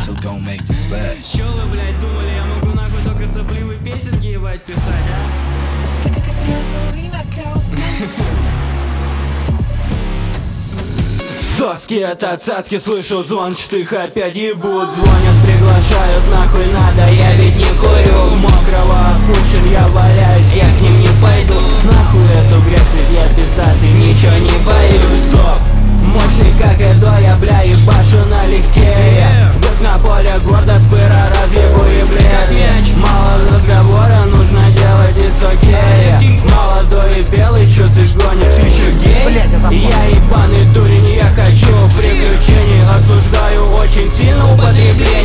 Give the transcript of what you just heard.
so gon' make the splash. Чё вы, блядь, думали, я могу нахуй только сопливые песенки, ебать, писать, а? Соски это цацки, слышу звончатых опять ебут. Звонят, приглашают, нахуй надо, я ведь не курю. Мокрого кучер я валяюсь, я к ним не пойду. Нахуй эту грязь, я пиздатый, ничего не боюсь. Стоп! Мощный как Эдо, я бля ебашу налегке. Бык на поле гордо с пыра разъебу и блядь. Мало разговора, нужно делать и сокея. Молодой и белый, чё ты гонишь, ты чё гей? Я ебаный дурень, я хочу приключений. Осуждаю очень сильно употребление.